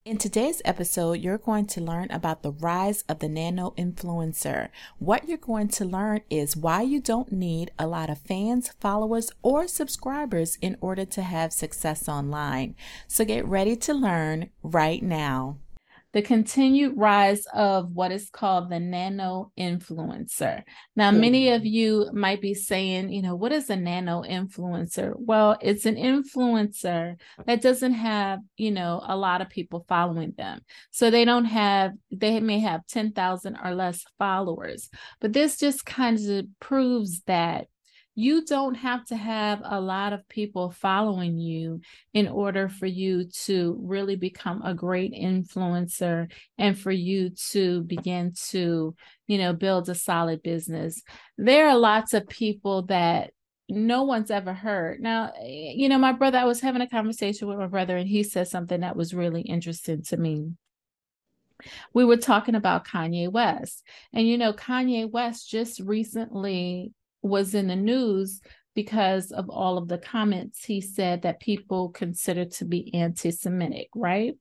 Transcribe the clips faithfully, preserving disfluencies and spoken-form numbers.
In today's episode, you're going to learn about the rise of the nano influencer. What you're going to learn is why you don't need a lot of fans, followers, or subscribers in order to have success online. So get ready to learn right now. The continued rise of what is called the nano influencer. Now, many of you might be saying, you know, what is a nano influencer? Well, it's an influencer that doesn't have, you know, a lot of people following them. So they don't have, they may have ten thousand or less followers. But this just kind of proves that you don't have to have a lot of people following you in order for you to really become a great influencer and for you to begin to, you know, build a solid business. There are lots of people that no one's ever heard. Now, you know, my brother, I was having a conversation with my brother and he said something that was really interesting to me. We were talking about Kanye West, and, you know, Kanye West just recently was in the news because of all of the comments he said that people consider to be anti-Semitic, right?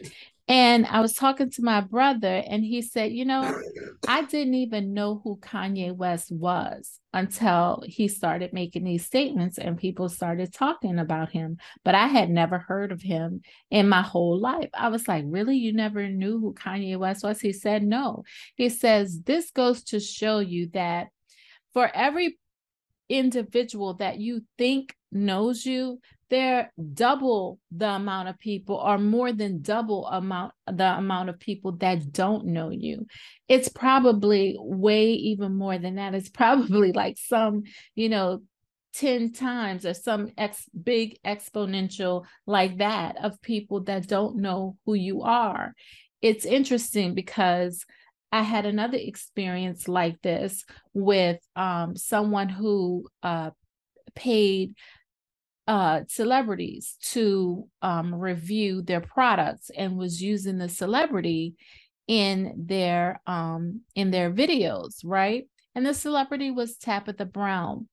And I was talking to my brother and he said, you know, I didn't even know who Kanye West was until he started making these statements and people started talking about him. But I had never heard of him in my whole life. I was like, really? You never knew who Kanye West was? He said, no. He says, this goes to show you that for every individual that you think knows you, there double the amount of people or more than double amount the amount of people that don't know you. It's probably way even more than that. It's probably like some, you know, ten times or some ex big exponential like that of people that don't know who you are. It's interesting because I had another experience like this with um, someone who uh, paid uh, celebrities to um, review their products and was using the celebrity in their um, in their videos, right? And the celebrity was Tabitha Brown.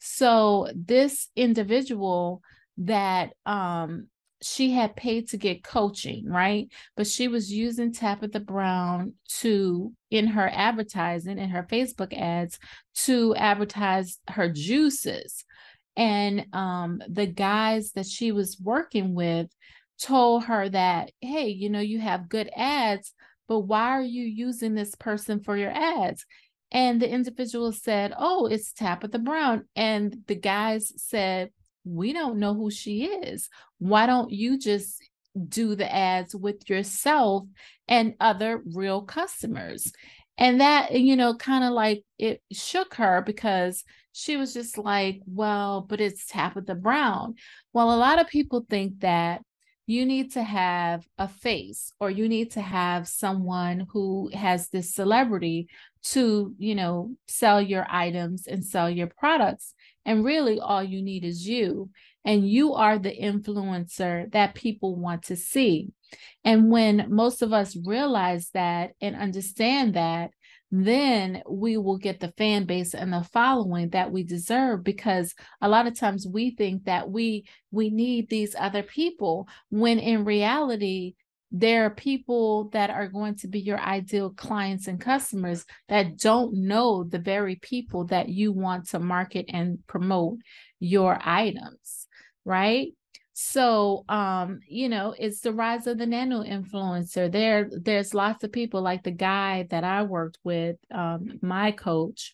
So this individual that um, she had paid to get coaching, right? But she was using Tabitha Brown to, in her advertising, in her Facebook ads, to advertise her juices. And um, the guys that she was working with told her that, hey, you know, you have good ads, but why are you using this person for your ads? And the individual said, oh, it's Tabitha Brown. And the guys said, we don't know who she is. Why don't you just do the ads with yourself and other real customers? And that, you know, kind of like it shook her because she was just like, well, but it's Tabitha Brown. Well, a lot of people think that you need to have a face or you need to have someone who has this celebrity to, you know, sell your items and sell your products. And really all you need is you. And you are the influencer that people want to see. And when most of us realize that and understand that, then we will get the fan base and the following that we deserve, because a lot of times we think that we we need these other people, when in reality, there are people that are going to be your ideal clients and customers that don't know the very people that you want to market and promote your items, right? So, um, you know, it's the rise of the nano influencer. There, there's lots of people like the guy that I worked with, um, my coach.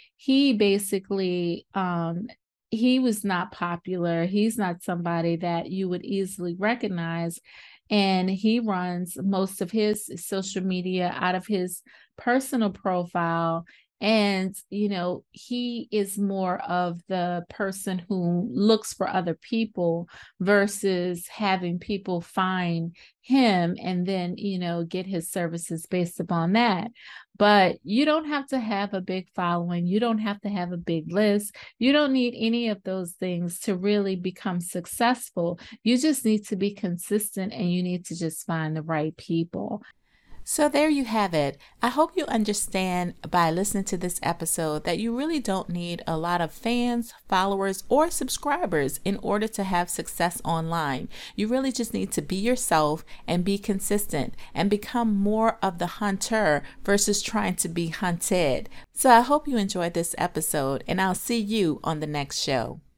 He basically, um, he was not popular. He's not somebody that you would easily recognize. And he runs most of his social media out of his personal profile. And, you know, he is more of the person who looks for other people versus having people find him and then, you know, get his services based upon that. But you don't have to have a big following. You don't have to have a big list. You don't need any of those things to really become successful. You just need to be consistent and you need to just find the right people. So there you have it. I hope you understand by listening to this episode that you really don't need a lot of fans, followers, or subscribers in order to have success online. You really just need to be yourself and be consistent and become more of the hunter versus trying to be hunted. So I hope you enjoyed this episode, and I'll see you on the next show.